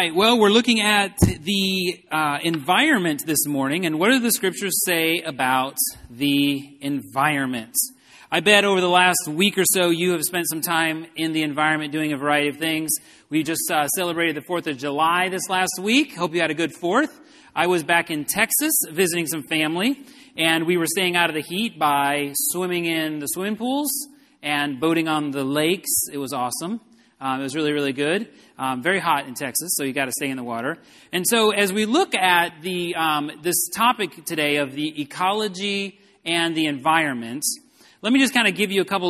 right, well, we're looking at the environment this morning, and what do the scriptures say about the environment? I bet over the last week or so you have spent some time in the environment doing a variety of things. We just celebrated the 4th of July this last week. Hope you had a good 4th. I was back in Texas visiting some family, and we were staying out of the heat by swimming in the swimming pools and boating on the lakes. It was awesome. It was really, really good. Very hot in Texas, so you got to stay in the water. And so as we look at the this topic today of the ecology and the environment, let me just kind of give you a couple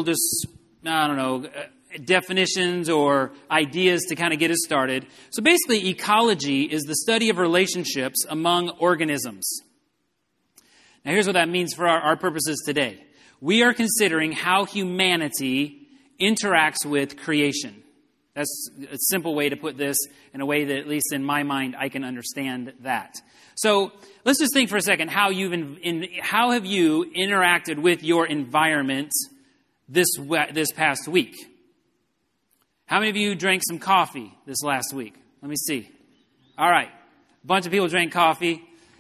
definitions or ideas to kind of get us started. So basically, ecology is the study of relationships among organisms. Now here's what that means for our purposes today. We are considering how humanity interacts with creation. That's a simple way to put this in a way that, at least in my mind, I can understand that. So let's just think for a second how have you interacted with your environment this past week? How many of you drank some coffee this last week? Let me see. All right. A bunch of people drank coffee.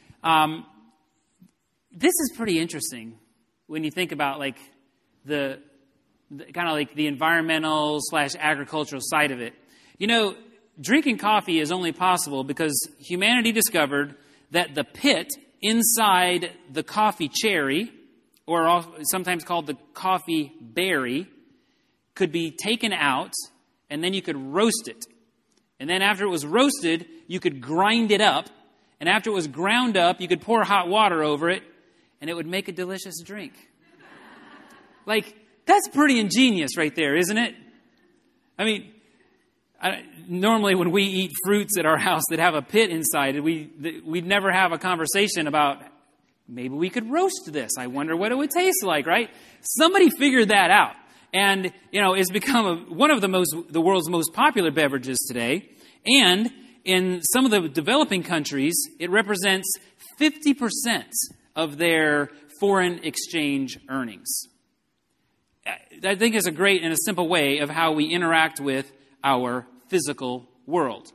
This is pretty interesting when you think about the environmental / agricultural side of it. You know, drinking coffee is only possible because humanity discovered that the pit inside the coffee cherry, or sometimes called the coffee berry, could be taken out, and then you could roast it. And then after it was roasted, you could grind it up. And after it was ground up, you could pour hot water over it, and it would make a delicious drink. That's pretty ingenious right there, isn't it? I mean, normally when we eat fruits at our house that have a pit inside, we'd never have a conversation about, maybe we could roast this. I wonder what it would taste like, right? Somebody figured that out. And, it's become one of the world's most popular beverages today. And in some of the developing countries, it represents 50% of their foreign exchange earnings. I think is a great and a simple way of how we interact with our physical world.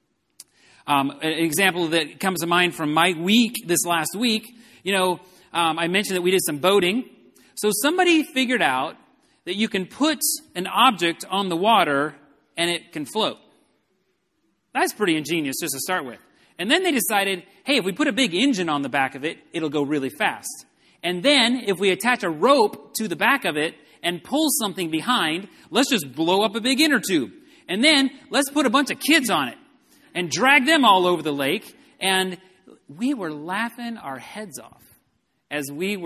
An example that comes to mind from my week, this last week, I mentioned that we did some boating. So somebody figured out that you can put an object on the water and it can float. That's pretty ingenious just to start with. And then they decided, hey, if we put a big engine on the back of it, it'll go really fast. And then if we attach a rope to the back of it and pull something behind, let's just blow up a big inner tube. And then let's put a bunch of kids on it and drag them all over the lake. And we were laughing our heads off I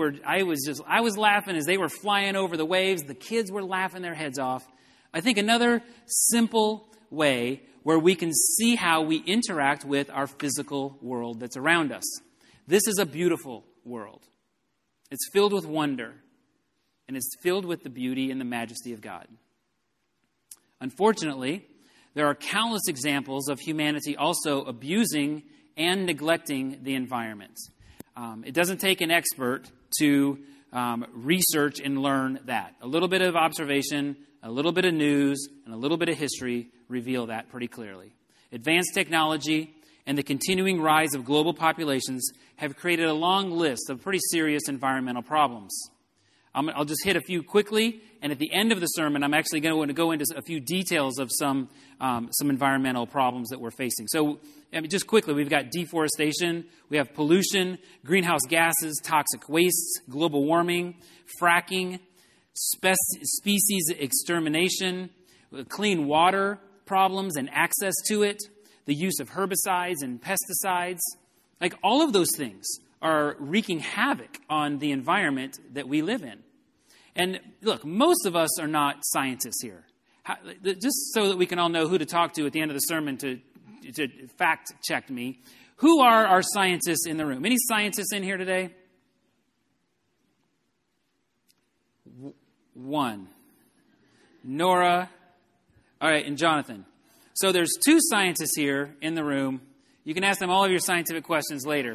was laughing as they were flying over the waves. The kids were laughing their heads off. I think another simple way where we can see how we interact with our physical world that's around us. This is a beautiful world. It's filled with wonder. And it's filled with the beauty and the majesty of God. Unfortunately, there are countless examples of humanity also abusing and neglecting the environment. It doesn't take an expert to research and learn that. A little bit of observation, a little bit of news, and a little bit of history reveal that pretty clearly. Advanced technology and the continuing rise of global populations have created a long list of pretty serious environmental problems. I'll just hit a few quickly, and at the end of the sermon, I'm actually going to go into a few details of some environmental problems that we're facing. So, just quickly, we've got deforestation, we have pollution, greenhouse gases, toxic wastes, global warming, fracking, species extermination, clean water problems and access to it, the use of herbicides and pesticides. All of those things are wreaking havoc on the environment that we live in. And look, most of us are not scientists here. Just so that we can all know who to talk to at the end of the sermon to fact check me, who are our scientists in the room? Any scientists in here today? One. Nora. All right, and Jonathan. So there's 2 scientists here in the room. You can ask them all of your scientific questions later.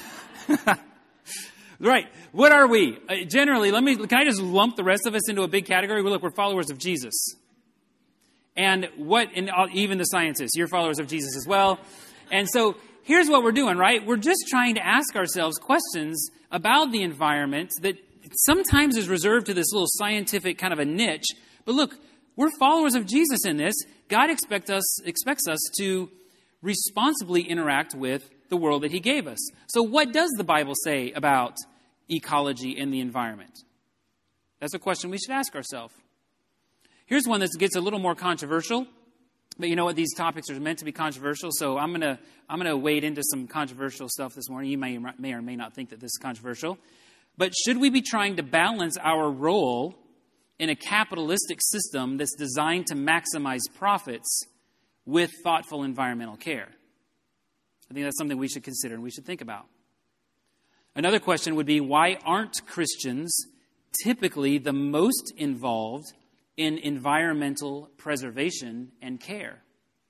Right. What are we? Generally, can I just lump the rest of us into a big category? Look, we're followers of Jesus. And even the scientists, you're followers of Jesus as well. And so here's what we're doing, right? We're just trying to ask ourselves questions about the environment that sometimes is reserved to this little scientific kind of a niche. But look, we're followers of Jesus in this. God expects us to responsibly interact with the world that he gave us. So what does the Bible say about ecology and the environment? That's a question we should ask ourselves. Here's one that gets a little more controversial. But you know what? These topics are meant to be controversial, so I'm gonna wade into some controversial stuff this morning. You may or may not think that this is controversial. But should we be trying to balance our role in a capitalistic system that's designed to maximize profits with thoughtful environmental care? I think that's something we should consider and we should think about. Another question would be, why aren't Christians typically the most involved in environmental preservation and care?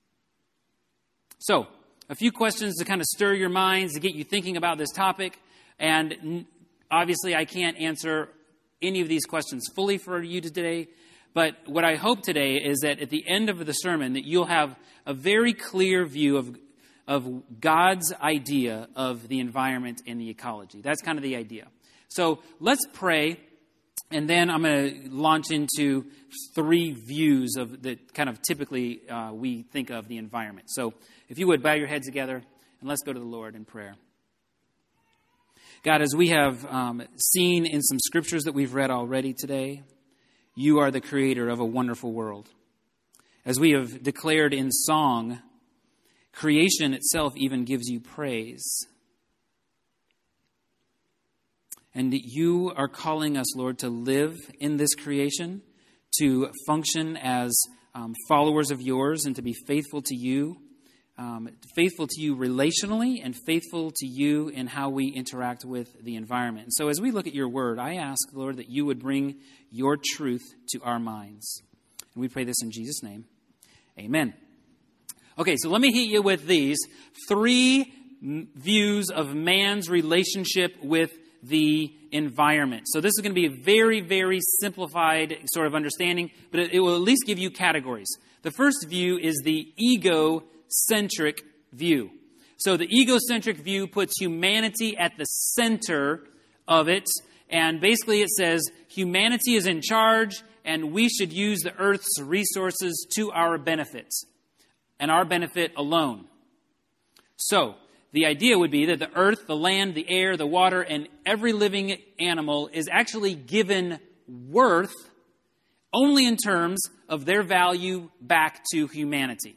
So, a few questions to kind of stir your minds, to get you thinking about this topic. And obviously, I can't answer any of these questions fully for you today. But what I hope today is that at the end of the sermon, that you'll have a very clear view of God's idea of the environment and the ecology. That's kind of the idea. So let's pray. And then I'm going to launch into 3 views of that kind of typically we think of the environment. So if you would, bow your heads together and let's go to the Lord in prayer. God, as we have seen in some scriptures that we've read already today, you are the creator of a wonderful world. As we have declared in song, creation itself even gives you praise. And you are calling us, Lord, to live in this creation, to function as followers of yours and to be faithful to you relationally and faithful to you in how we interact with the environment. And so as we look at your word, I ask, Lord, that you would bring your truth to our minds. And we pray this in Jesus' name. Amen. Okay, so let me hit you with these 3 views of man's relationship with the environment. So this is going to be a very, very simplified sort of understanding, but it will at least give you categories. The first view is the egocentric view. So the egocentric view puts humanity at the center of it, and basically it says humanity is in charge and we should use the earth's resources to our benefit and our benefit alone. So the idea would be that the earth, the land, the air, the water, and every living animal is actually given worth only in terms of their value back to humanity.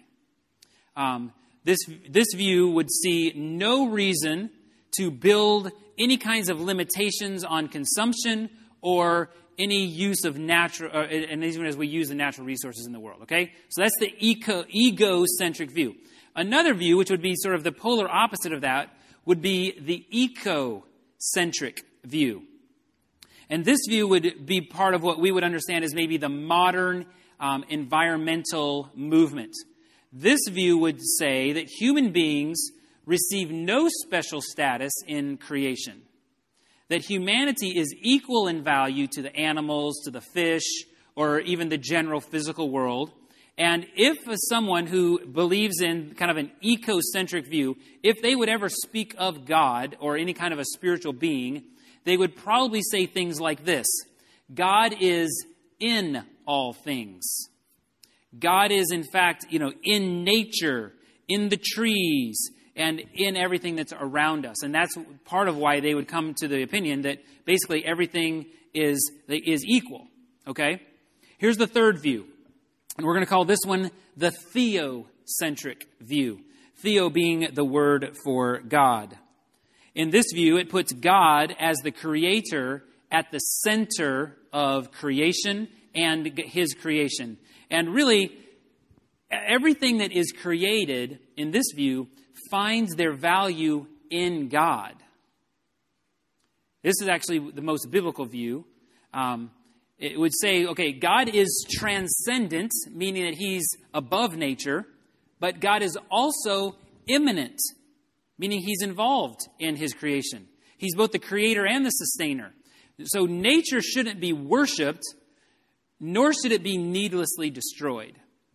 This view would see no reason to build any kinds of limitations on consumption or any use of natural, and even as we use the natural resources in the world. Okay, so that's the egocentric view. Another view, which would be sort of the polar opposite of that, would be the ecocentric view. And this view would be part of what we would understand as maybe the modern environmental movement. This view would say that human beings receive no special status in creation. That humanity is equal in value to the animals, to the fish, or even the general physical world. And if someone who believes in kind of an ecocentric view, if they would ever speak of God or any kind of a spiritual being, they would probably say things like this: God is in all things. God is, in fact, in nature, in the trees, and in everything that's around us. And that's part of why they would come to the opinion that basically everything is equal. Okay? Here's the third view. And we're going to call this one the theocentric view. Theo being the word for God. In this view, it puts God as the creator at the center of creation and his creation. And really, everything that is created in this view finds their value in God. This is actually the most biblical view. It would say, okay, God is transcendent, meaning that he's above nature, but God is also immanent, meaning he's involved in his creation. He's both the creator and the sustainer. So nature shouldn't be worshipped, nor should it be needlessly destroyed.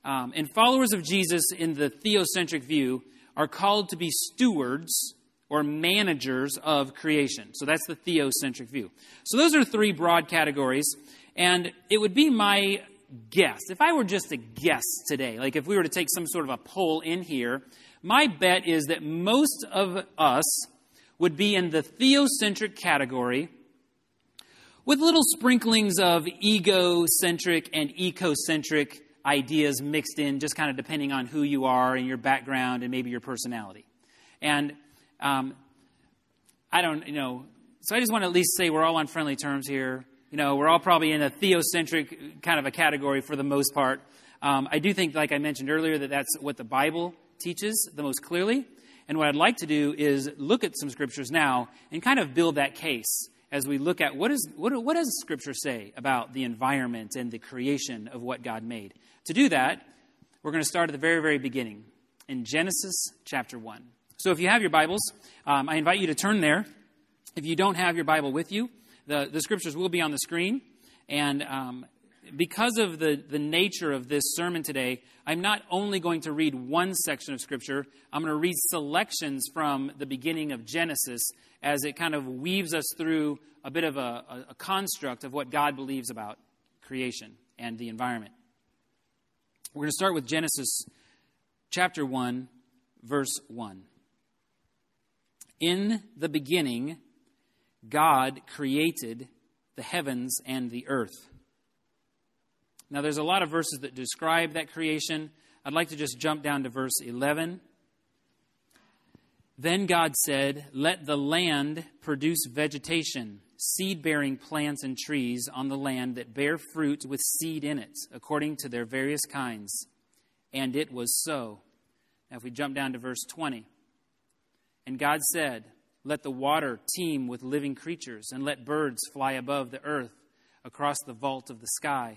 And followers of Jesus in the theocentric view are called to be stewards or managers of creation. So that's the theocentric view. So those are three broad categories. And it would be my guess, if I were just to guess today, like if we were to take some sort of a poll in here, my bet is that most of us would be in the theocentric category with little sprinklings of egocentric and ecocentric ideas mixed in, just kind of depending on who you are and your background and maybe your personality. And I don't, so I just want to at least say we're all on friendly terms here. We're all probably in a theocentric kind of a category for the most part. I do think, like I mentioned earlier, that that's what the Bible teaches the most clearly. And what I'd like to do is look at some scriptures now and kind of build that case as we look at what does Scripture say about the environment and the creation of what God made. To do that, we're going to start at the very, very beginning in Genesis chapter 1. So if you have your Bibles, I invite you to turn there. If you don't have your Bible with you, the scriptures will be on the screen. And because of the nature of this sermon today, I'm not only going to read one section of Scripture, I'm going to read selections from the beginning of Genesis as it kind of weaves us through a bit of a construct of what God believes about creation and the environment. We're going to start with Genesis chapter 1, verse 1. In the beginning, God created the heavens and the earth. Now, there's a lot of verses that describe that creation. I'd like to just jump down to verse 11. Then God said, "Let the land produce vegetation, seed-bearing plants and trees on the land that bear fruit with seed in it, according to their various kinds." And it was so. Now, if we jump down to verse 20. And God said, "Let the water teem with living creatures, and let birds fly above the earth across the vault of the sky."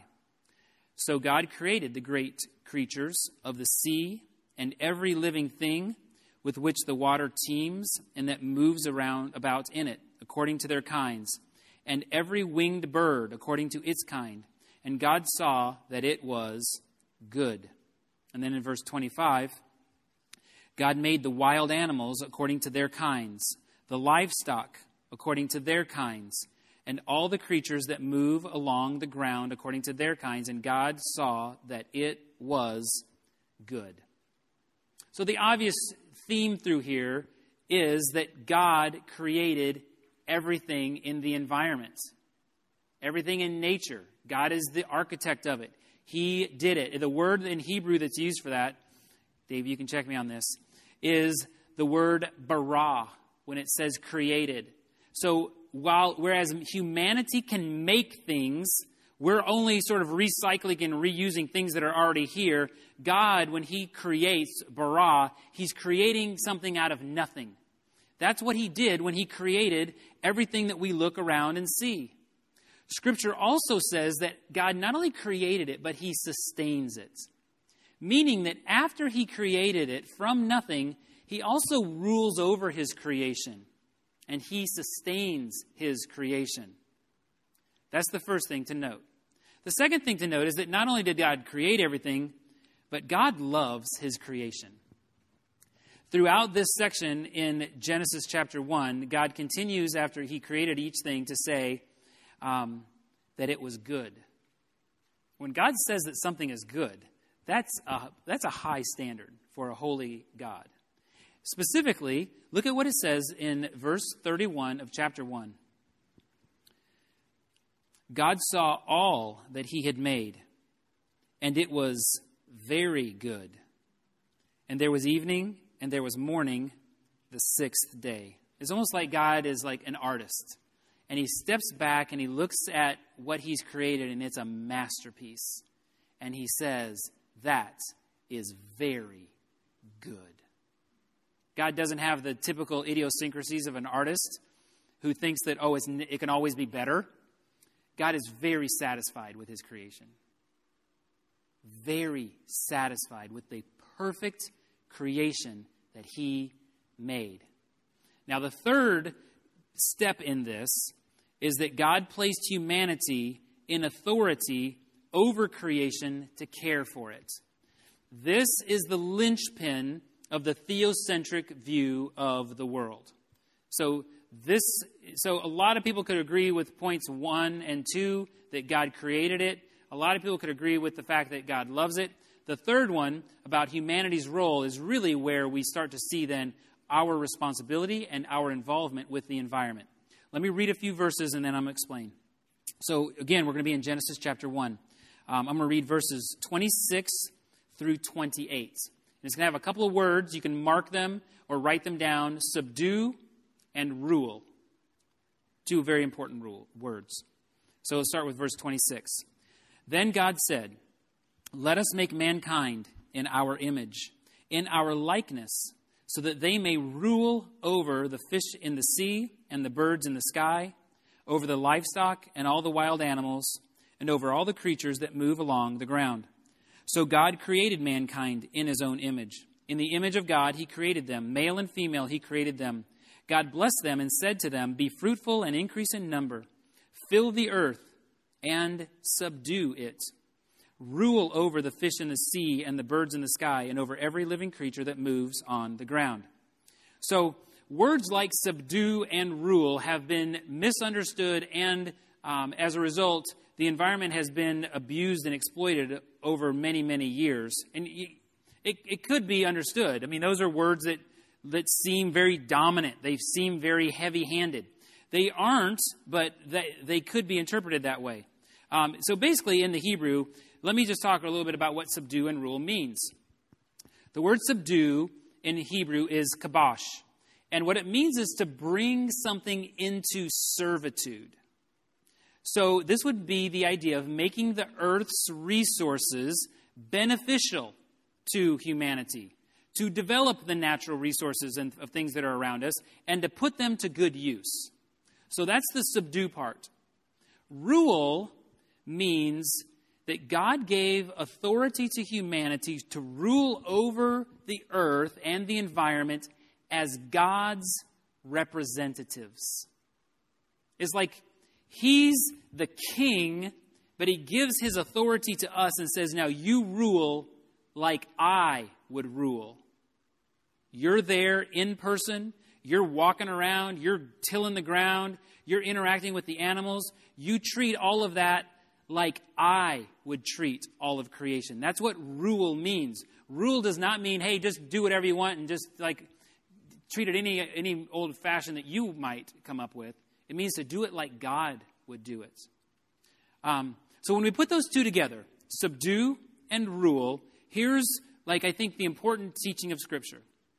So God created the great creatures of the sea and every living thing with which the water teems and that moves about in it, according to their kinds, and every winged bird according to its kind. And God saw that it was good. And then in verse 25, God made the wild animals according to their kinds, the livestock according to their kinds, and all the creatures that move along the ground according to their kinds. And God saw that it was good. So the obvious theme through here is that God created everything in the environment, everything in nature. God is the architect of it. He did it. The word in Hebrew that's used for that, Dave, you can check me on this, is the word bara when it says created. So whereas humanity can make things, we're only sort of recycling and reusing things that are already here. God, when He creates bara, He's creating something out of nothing. That's what He did when He created everything that we look around and see. Scripture also says that God not only created it, but He sustains it. Meaning that after He created it from nothing, He also rules over His creation. And He sustains His creation. That's the first thing to note. The second thing to note is that not only did God create everything, but God loves His creation. Throughout this section in Genesis chapter 1, God continues after He created each thing to say that it was good. When God says that something is good, that's a high standard for a holy God. Specifically, look at what it says in verse 31 of chapter 1. God saw all that He had made, and it was very good. And there was evening, and there was morning, the sixth day. It's almost like God is like an artist. And He steps back and He looks at what He's created, and it's a masterpiece. And He says, that is very good. God doesn't have the typical idiosyncrasies of an artist who thinks that, it can always be better. God is very satisfied with His creation. Very satisfied with the perfect creation that He made. Now, the third step in this is that God placed humanity in authority over creation to care for it. This is the linchpin of the theocentric view of the world. So a lot of people could agree with points 1 and 2, that God created it. A lot of people could agree with the fact that God loves it. The third one, about humanity's role, is really where we start to see then our responsibility and our involvement with the environment. Let me read a few verses and then I'm going to explain. So again, we're going to be in Genesis chapter 1. I'm going to read verses 26 through 28. And it's going to have a couple of words. You can mark them or write them down. Subdue and rule. Two very important words. So let's start with verse 26. Then God said, "Let us make mankind in our image, in our likeness, so that they may rule over the fish in the sea and the birds in the sky, over the livestock and all the wild animals, and over all the creatures that move along the ground." So God created mankind in his own image. In the image of God he created them. Male and female he created them. God blessed them and said to them, "Be fruitful and increase in number. Fill the earth and subdue it. Rule over the fish in the sea and the birds in the sky and over every living creature that moves on the ground." So words like subdue and rule have been misunderstood, and as a result, the environment has been abused and exploited over many, many years. And it could be understood. I mean, those are words that seem very dominant. They seem very heavy-handed. They aren't, but they could be interpreted that way. So basically, in the Hebrew, let me just talk a little bit about what subdue and rule means. The word subdue in Hebrew is kabosh. And what it means is to bring something into servitude. So this would be the idea of making the earth's resources beneficial to humanity, to develop the natural resources of things that are around us, and to put them to good use. So that's the subdue part. Rule means that God gave authority to humanity to rule over the earth and the environment as God's representatives. It's like he's the king, but he gives his authority to us and says, "Now you rule like I would rule." You're there in person. You're walking around. You're tilling the ground. You're interacting with the animals. You treat all of that like I would treat all of creation. That's what rule means. Rule does not mean, hey, just do whatever you want and just like treat it any old fashion that you might come up with. It means to do it like God would do it. So when we put those two together, subdue and rule, here's I think the important teaching of Scripture.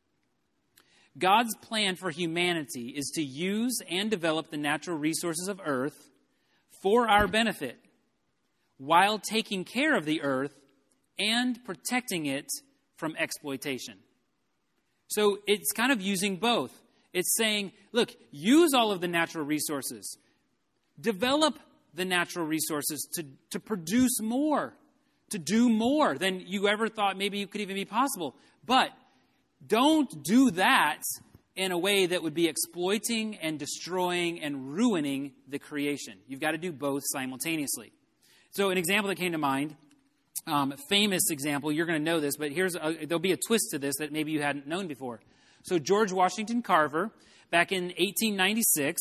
God's plan for humanity is to use and develop the natural resources of earth for our benefit, while taking care of the earth and protecting it from exploitation. So it's kind of using both. It's saying, look, use all of the natural resources. Develop the natural resources to produce more, to do more than you ever thought maybe you could even be possible. But don't do that in a way that would be exploiting and destroying and ruining the creation. You've got to do both simultaneously. So an example that came to mind, famous example, you're going to know this, but there'll be a twist to this that maybe you hadn't known before. So George Washington Carver, back in 1896,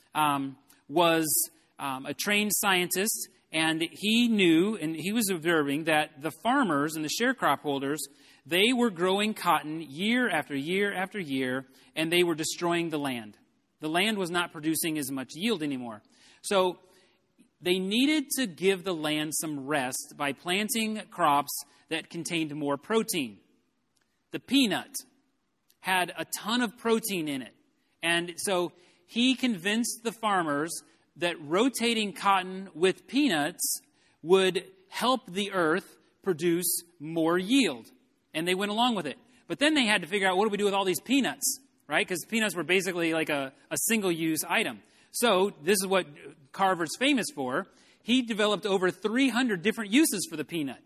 was a trained scientist, and he knew, and he was observing that the farmers and the sharecrop holders, they were growing cotton year after year after year, and they were destroying the land. The land was not producing as much yield anymore. So they needed to give the land some rest by planting crops that contained more protein. The peanut had a ton of protein in it. And so he convinced the farmers that rotating cotton with peanuts would help the earth produce more yield. And they went along with it. But then they had to figure out, what do we do with all these peanuts, right? Because peanuts were basically like a single-use item. So this is what Carver's famous for. He developed over 300 different uses for the peanut.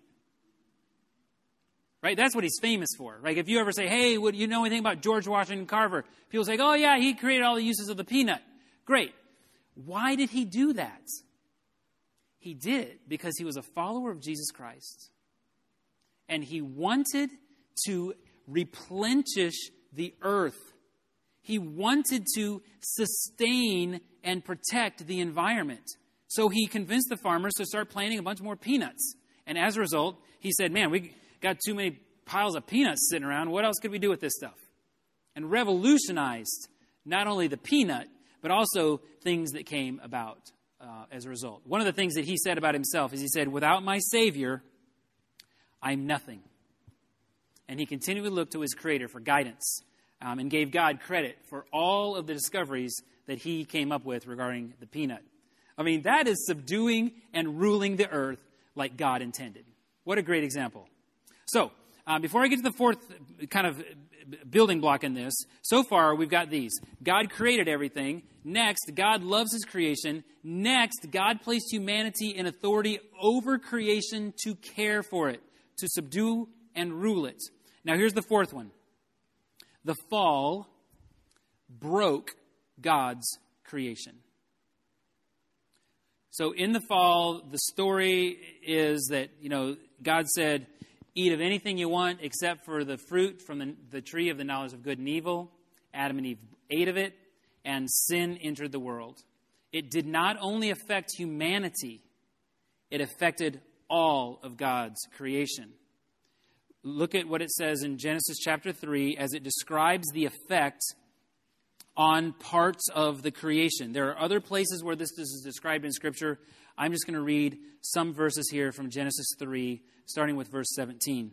Right? That's what he's famous for. Like if you ever say, hey, would you know anything about George Washington Carver? People say, oh yeah, he created all the uses of the peanut. Great. Why did he do that? He did it because he was a follower of Jesus Christ. and he wanted to replenish the earth. He wanted to sustain and protect the environment. So he convinced the farmers to start planting a bunch more peanuts. And as a result, he said, man, we got too many piles of peanuts sitting around. What else could we do with this stuff? And revolutionized not only the peanut, but also things that came about as a result. One of the things that he said about himself is he said, without my Savior, I'm nothing. And he continually looked to his Creator for guidance and gave God credit for all of the discoveries that he came up with regarding the peanut. I mean, that is subduing and ruling the earth like God intended. What a great example. So, before I get to the fourth kind of building block in this, so far we've got these. God created everything. Next, God loves his creation. Next, God placed humanity in authority over creation to care for it, to subdue and rule it. Now, here's the fourth one. The fall broke God's creation. So in the fall, the story is that, God said, eat of anything you want except for the fruit from the tree of the knowledge of good and evil. Adam and Eve ate of it, and sin entered the world. It did not only affect humanity, it affected all of God's creation. Look at what it says in Genesis chapter 3 as it describes the effect on parts of the creation. There are other places where this is described in Scripture. I'm just going to read some verses here from Genesis 3, starting with verse 17.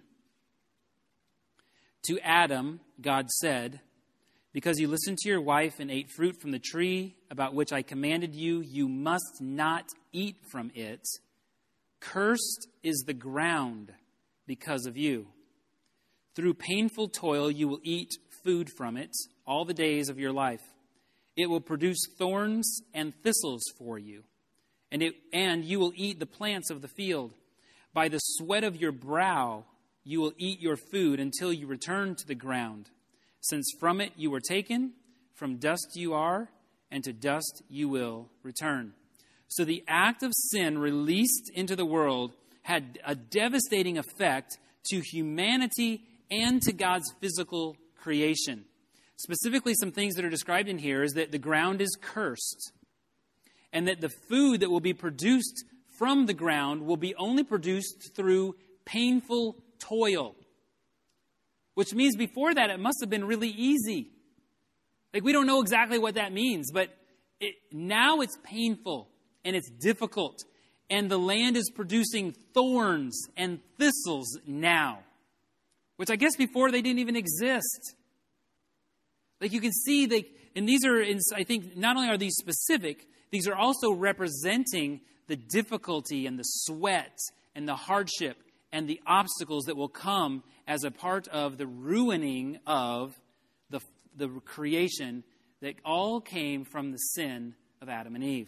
To Adam, God said, because you listened to your wife and ate fruit from the tree about which I commanded you, you must not eat from it. Cursed is the ground because of you. Through painful toil you will eat food from it all the days of your life. It will produce thorns and thistles for you, and you will eat the plants of the field. By the sweat of your brow you will eat your food until you return to the ground. Since from it you were taken, from dust you are, and to dust you will return. So the act of sin released into the world had a devastating effect to humanity and to God's physical creation. Specifically, some things that are described in here is that the ground is cursed, and that the food that will be produced from the ground will be only produced through painful toil. Which means before that, it must have been really easy. Like, we don't know exactly what that means, but now it's painful and it's difficult. And the land is producing thorns and thistles now. Which I guess before they didn't even exist. Like, you can see, and these are, I think, not only are these specific, these are also representing the difficulty and the sweat and the hardship and the obstacles that will come as a part of the ruining of the creation that all came from the sin of Adam and Eve.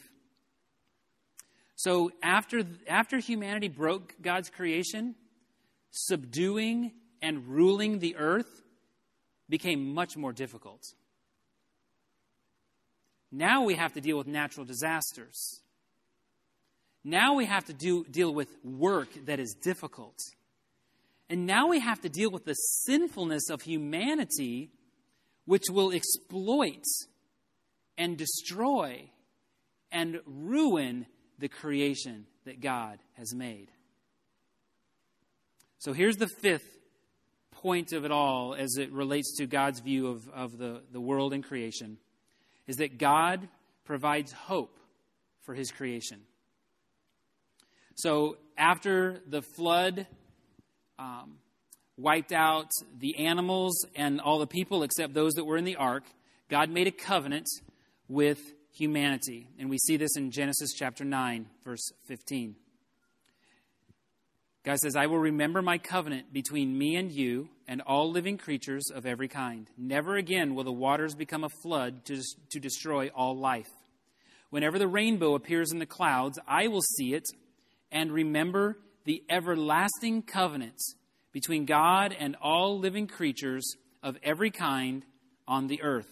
So after humanity broke God's creation, subduing and ruling the earth became much more difficult. Now we have to deal with natural disasters. Now we have to deal with work that is difficult. And now we have to deal with the sinfulness of humanity, which will exploit and destroy and ruin the creation that God has made. So here's the fifth point of it all as it relates to God's view of the world and creation, is that God provides hope for his creation. So after the flood wiped out the animals and all the people except those that were in the ark, God made a covenant with humanity. And we see this in Genesis chapter 9, verse 15. God says, I will remember my covenant between me and you and all living creatures of every kind. Never again will the waters become a flood to destroy all life. Whenever the rainbow appears in the clouds, I will see it and remember the everlasting covenant between God and all living creatures of every kind on the earth.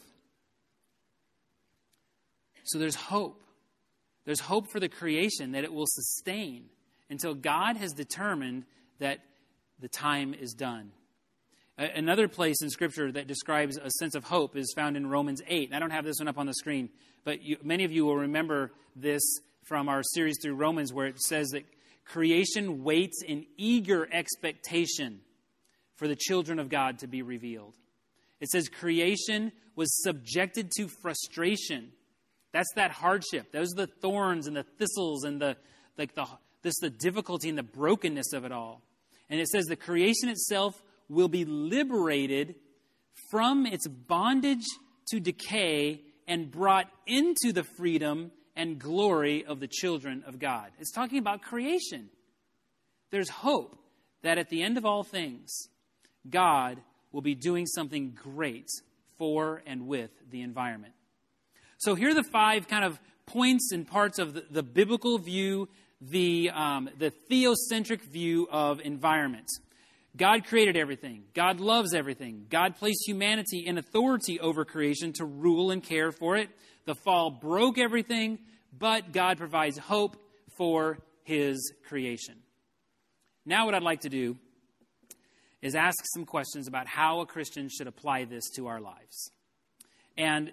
So there's hope. There's hope for the creation that it will sustain until God has determined that the time is done. Another place in Scripture that describes a sense of hope is found in Romans 8. And I don't have this one up on the screen, but many of you will remember this from our series through Romans, where it says that creation waits in eager expectation for the children of God to be revealed. It says creation was subjected to frustration. That's that hardship. Those are the thorns and the thistles and the difficulty and the brokenness of it all. And it says the creation itself will be liberated from its bondage to decay and brought into the freedom and glory of the children of God. It's talking about creation. There's hope that at the end of all things, God will be doing something great for and with the environment. So here are the 5 kind of points and parts of the biblical view, the theocentric view of environment. God created everything. God loves everything. God placed humanity in authority over creation to rule and care for it. The fall broke everything, but God provides hope for His creation. Now what I'd like to do is ask some questions about how a Christian should apply this to our lives. And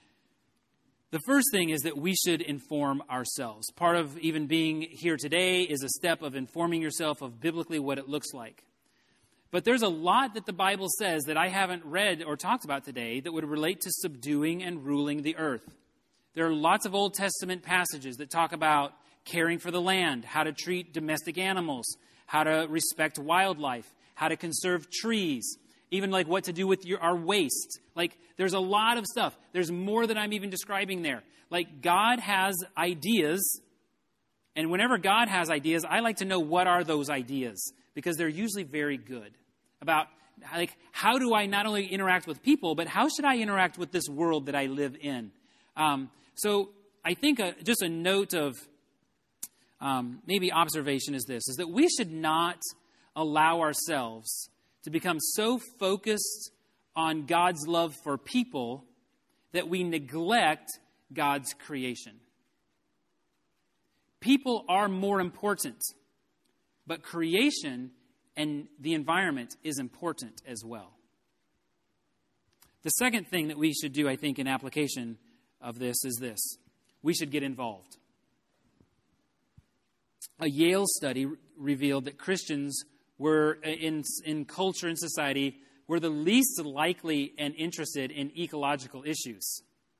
the first thing is that we should inform ourselves. Part of even being here today is a step of informing yourself of biblically what it looks like. But there's a lot that the Bible says that I haven't read or talked about today that would relate to subduing and ruling the earth. There are lots of Old Testament passages that talk about caring for the land, how to treat domestic animals, how to respect wildlife, how to conserve trees, even like what to do with our waste. Like, there's a lot of stuff. There's more than I'm even describing there. Like, God has ideas, and whenever God has ideas, I like to know what are those ideas, because they're usually very good. About, like, how do I not only interact with people, but how should I interact with this world that I live in? So I think just a note of maybe observation is this, is that we should not allow ourselves to become so focused on God's love for people that we neglect God's creation. People are more important, but creation and the environment is important as well. The second thing that we should do, I think, in application of this is this. We should get involved. A Yale study revealed that Christians were, in culture and society, were the least likely and interested in ecological issues.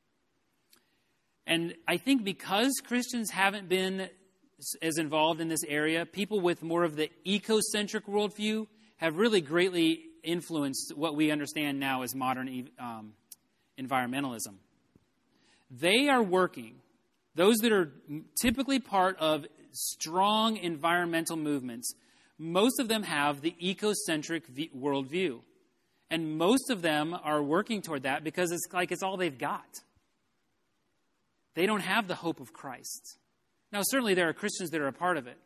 And I think because Christians haven't been as involved in this area, people with more of the ecocentric worldview have really greatly influenced what we understand now as modern environmentalism. They are working, those that are typically part of strong environmental movements, most of them have the ecocentric worldview. And most of them are working toward that because it's like it's all they've got. They don't have the hope of Christ. Now, certainly there are Christians that are a part of it.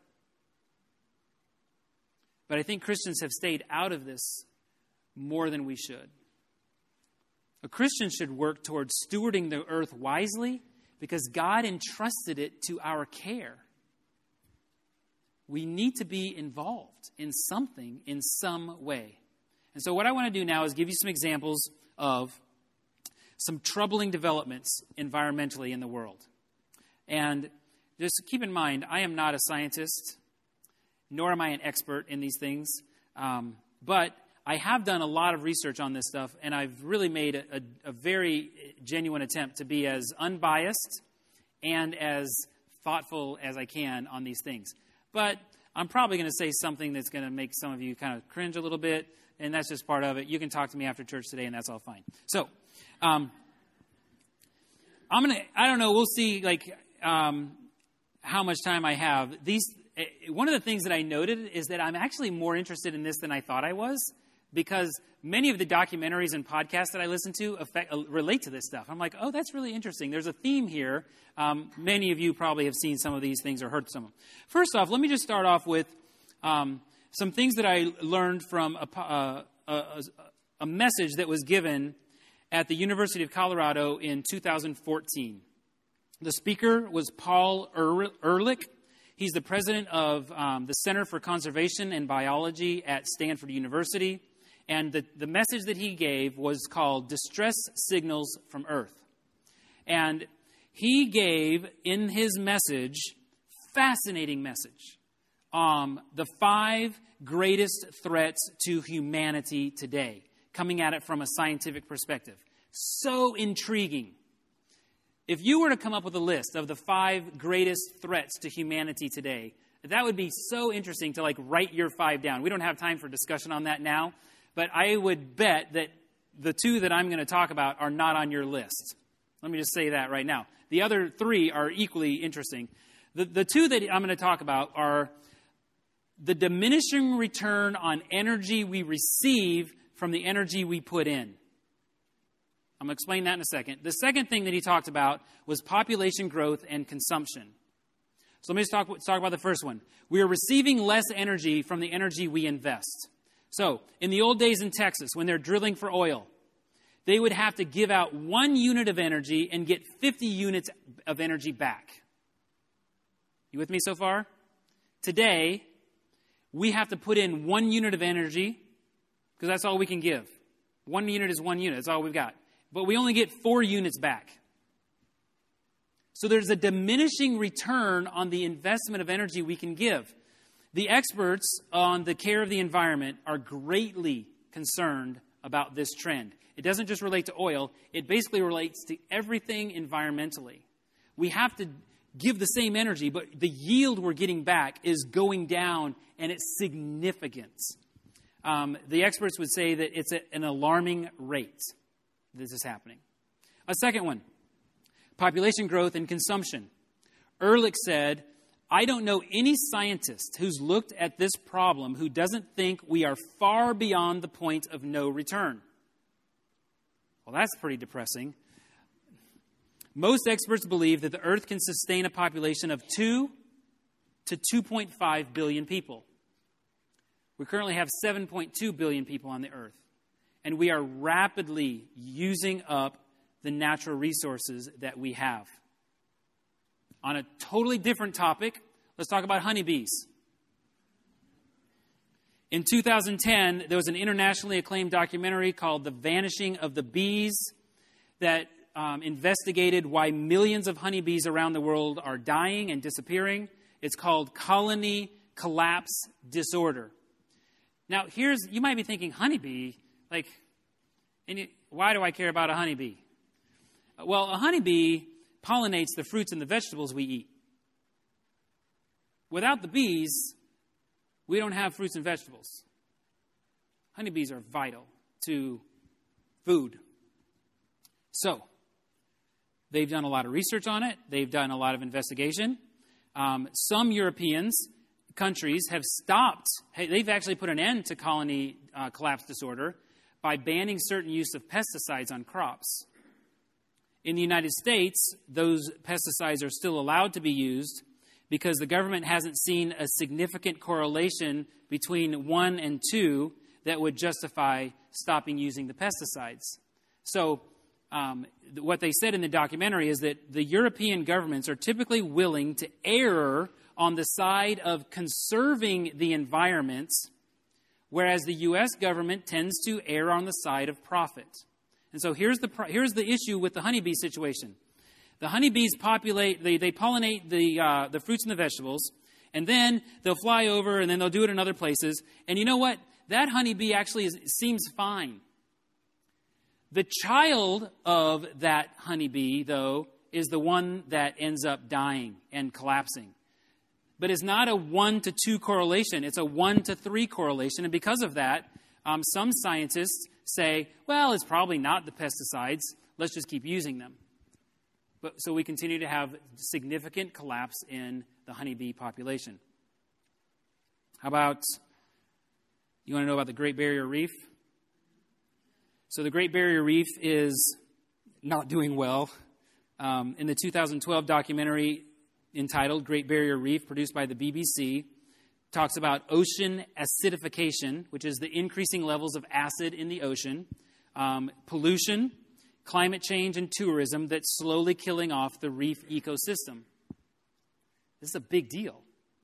But I think Christians have stayed out of this more than we should. A Christian should work towards stewarding the earth wisely because God entrusted it to our care. We need to be involved in something in some way. And so what I want to do now is give you some examples of some troubling developments environmentally in the world. And just keep in mind, I am not a scientist, nor am I an expert in these things. But I have done a lot of research on this stuff, and I've really made a very genuine attempt to be as unbiased and as thoughtful as I can on these things. But I'm probably going to say something that's going to make some of you kind of cringe a little bit, and that's just part of it. You can talk to me after church today, and that's all fine. So, I don't know, we'll see, how much time I have. One of the things that I noted is that I'm actually more interested in this than I thought I was, because many of the documentaries and podcasts that I listen to relate to this stuff. I'm like, oh, that's really interesting. There's a theme here. Many of you probably have seen some of these things or heard some of them. First off, let me just start off with some things that I learned from a message that was given at the University of Colorado in 2014. The speaker was Paul Ehrlich. He's the president of the Center for Conservation and Biology at Stanford University. And the message that he gave was called Distress Signals from Earth. And he gave in his message, fascinating message, the 5 greatest threats to humanity today, coming at it from a scientific perspective. So intriguing. If you were to come up with a list of the 5 greatest threats to humanity today, that would be so interesting to write your 5 down. We don't have time for discussion on that now, but I would bet that the 2 that I'm going to talk about are not on your list. Let me just say that right now. The other 3 are equally interesting. The 2 that I'm going to talk about are the diminishing return on energy we receive from the energy we put in. I'm going to explain that in a second. The second thing that he talked about was population growth and consumption. So let me just talk about the first one. We are receiving less energy from the energy we invest. So in the old days in Texas, when they're drilling for oil, they would have to give out 1 unit of energy and get 50 units of energy back. You with me so far? Today, we have to put in 1 unit of energy because that's all we can give. 1 unit is 1 unit. That's all we've got. But we only get 4 units back. So there's a diminishing return on the investment of energy we can give. The experts on the care of the environment are greatly concerned about this trend. It doesn't just relate to oil. It basically relates to everything environmentally. We have to give the same energy, but the yield we're getting back is going down, and it's significant. The experts would say that it's at an alarming rate. This is happening. A second one, population growth and consumption. Ehrlich said, I don't know any scientist who's looked at this problem who doesn't think we are far beyond the point of no return. Well, that's pretty depressing. Most experts believe that the Earth can sustain a population of 2 to 2.5 billion people. We currently have 7.2 billion people on the Earth. And we are rapidly using up the natural resources that we have. On a totally different topic, let's talk about honeybees. In 2010, there was an internationally acclaimed documentary called The Vanishing of the Bees that investigated why millions of honeybees around the world are dying and disappearing. It's called Colony Collapse Disorder. Now, you might be thinking, honeybee? Why do I care about a honeybee? Well, a honeybee pollinates the fruits and the vegetables we eat. Without the bees, we don't have fruits and vegetables. Honeybees are vital to food. So, they've done a lot of research on it. They've done a lot of investigation. Some countries have stopped. They've actually put an end to colony collapse disorder by banning certain use of pesticides on crops. In the United States, those pesticides are still allowed to be used because the government hasn't seen a significant correlation between 1 and 2 that would justify stopping using the pesticides. So what they said in the documentary is that the European governments are typically willing to err on the side of conserving the environment, whereas the U.S. government tends to err on the side of profit. And so here's the issue with the honeybee situation. The honeybees they pollinate the fruits and the vegetables, and then they'll fly over, and then they'll do it in other places. And you know what? That honeybee actually seems fine. The child of that honeybee, though, is the one that ends up dying and collapsing. But it's not a 1 to 2 correlation. It's a 1 to 3 correlation. And because of that, some scientists say, well, it's probably not the pesticides. Let's just keep using them. So we continue to have significant collapse in the honeybee population. How about, you want to know about the Great Barrier Reef? So the Great Barrier Reef is not doing well. In the 2012 documentary entitled Great Barrier Reef, produced by the BBC, talks about ocean acidification, which is the increasing levels of acid in the ocean, pollution, climate change, and tourism that's slowly killing off the reef ecosystem. This is a big deal.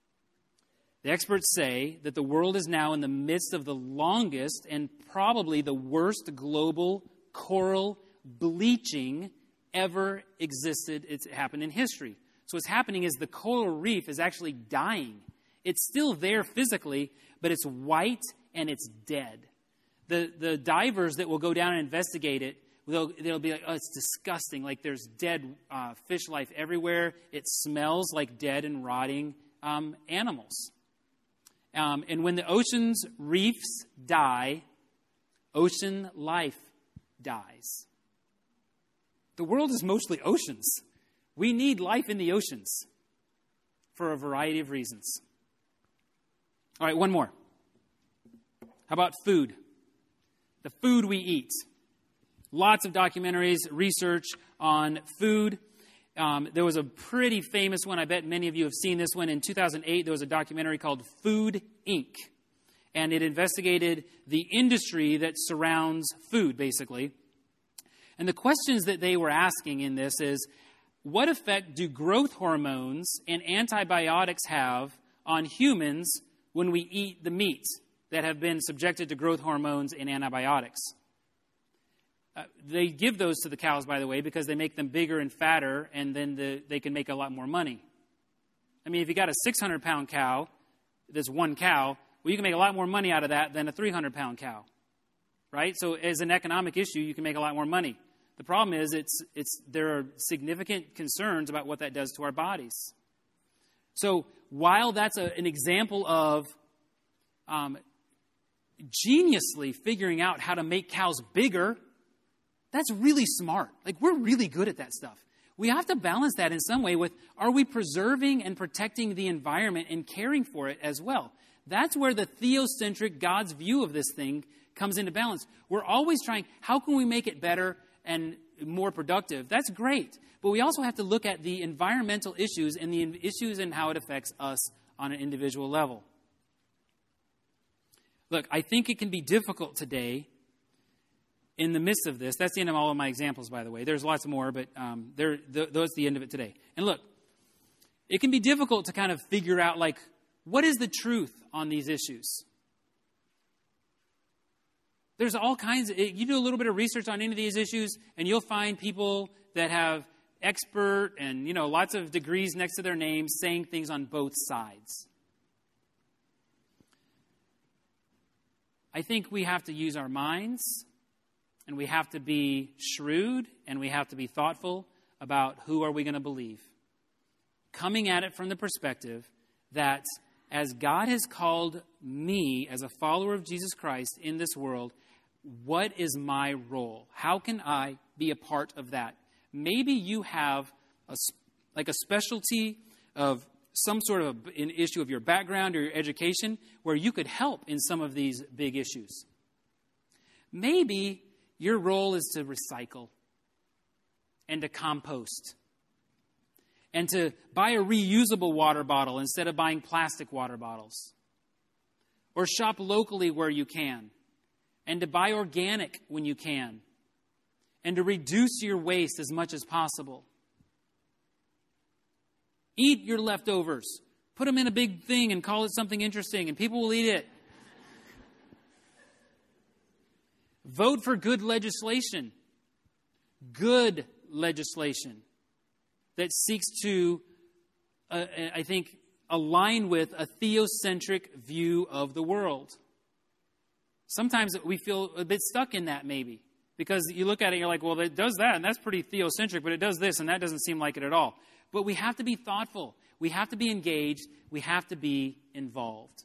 The experts say that the world is now in the midst of the longest and probably the worst global coral bleaching ever existed. It's happened in history. So what's happening is the coral reef is actually dying. It's still there physically, but it's white and it's dead. The divers that will go down and investigate it, they'll be like, oh, it's disgusting. Like there's dead fish life everywhere. It smells like dead and rotting animals. And when the ocean's reefs die, ocean life dies. The world is mostly oceans. We need life in the oceans for a variety of reasons. All right, one more. How about food? The food we eat. Lots of documentaries, research on food. There was a pretty famous one. I bet many of you have seen this one. In 2008, there was a documentary called Food, Inc. And it investigated the industry that surrounds food, basically. And the questions that they were asking in this is, what effect do growth hormones and antibiotics have on humans when we eat the meat that have been subjected to growth hormones and antibiotics? They give those to the cows, by the way, because they make them bigger and fatter, and then they can make a lot more money. I mean, if you got a 600-pound cow, that's one cow, well, you can make a lot more money out of that than a 300-pound cow, right? So as an economic issue, you can make a lot more money. The problem is there are significant concerns about what that does to our bodies. So while that's an example of geniusly figuring out how to make cows bigger, that's really smart. Like, we're really good at that stuff. We have to balance that in some way with, are we preserving and protecting the environment and caring for it as well? That's where the theocentric, God's view of this thing comes into balance. We're always trying, how can we make it better and more productive? That's great. But we also have to look at the environmental issues and the issues and how it affects us on an individual level. Look, I think it can be difficult today in the midst of this. That's the end of all of my examples, by the way. There's lots more, but that's the end of it today. And look, it can be difficult to kind of figure out, like, what is the truth on these issues? There's all kinds of, you do a little bit of research on any of these issues, and you'll find people that have expert and, lots of degrees next to their names saying things on both sides. I think we have to use our minds, and we have to be shrewd, and we have to be thoughtful about who are we going to believe. Coming at it from the perspective that as God has called me as a follower of Jesus Christ in this world, what is my role? How can I be a part of that? Maybe you have a specialty of some sort of an issue of your background or your education where you could help in some of these big issues. Maybe your role is to recycle and to compost and to buy a reusable water bottle instead of buying plastic water bottles. Or shop locally where you can. And to buy organic when you can. And to reduce your waste as much as possible. Eat your leftovers. Put them in a big thing and call it something interesting, and people will eat it. Vote for good legislation. Good legislation that seeks to, I think, align with a theocentric view of the world. Sometimes we feel a bit stuck in that, maybe. Because you look at it and you're like, well, it does that, and that's pretty theocentric, but it does this, and that doesn't seem like it at all. But we have to be thoughtful. We have to be engaged. We have to be involved.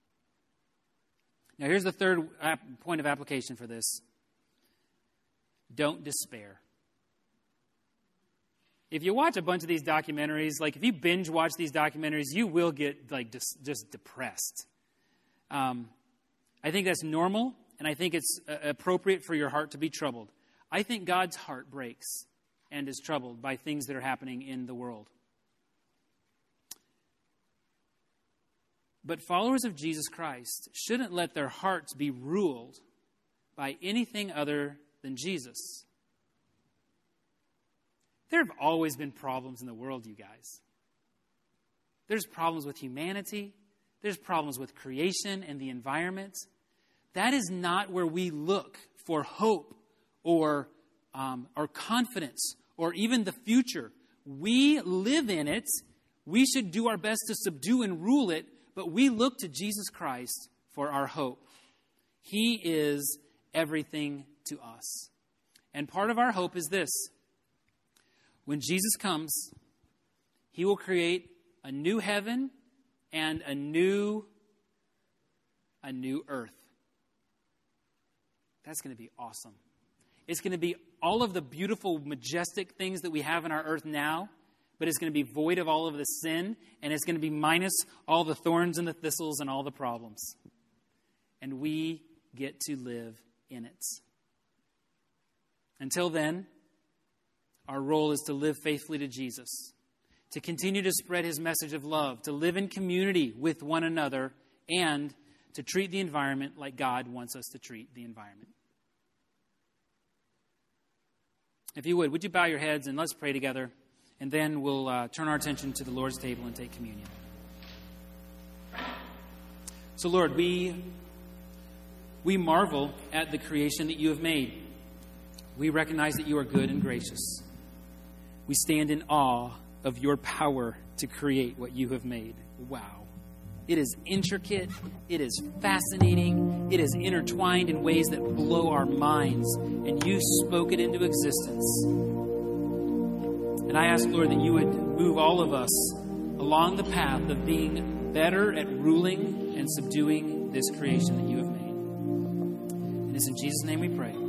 Now, here's the third point of application for this. Don't despair. If you watch a bunch of these documentaries, like if you binge watch these documentaries, you will get like just depressed. I think that's normal, and I think it's appropriate for your heart to be troubled. I think God's heart breaks and is troubled by things that are happening in the world. But followers of Jesus Christ shouldn't let their hearts be ruled by anything other than Jesus. There have always been problems in the world, you guys. There's problems with humanity. There's problems with creation and the environment. That is not where we look for hope or confidence or even the future. We live in it. We should do our best to subdue and rule it, but we look to Jesus Christ for our hope. He is everything to us. And part of our hope is this. When Jesus comes, he will create a new heaven and a new earth. That's going to be awesome. It's going to be all of the beautiful, majestic things that we have in our earth now, but it's going to be void of all of the sin, and it's going to be minus all the thorns and the thistles and all the problems. And we get to live in it. Until then, our role is to live faithfully to Jesus, to continue to spread his message of love, to live in community with one another, and to treat the environment like God wants us to treat the environment. If you would you bow your heads and let's pray together, and then we'll turn our attention to the Lord's table and take communion. So, Lord, we marvel at the creation that you have made. We recognize that you are good and gracious. We stand in awe of your power to create what you have made. Wow. It is intricate. It is fascinating. It is intertwined in ways that blow our minds. And you spoke it into existence. And I ask, Lord, that you would move all of us along the path of being better at ruling and subduing this creation that you have made. And it's in Jesus' name we pray.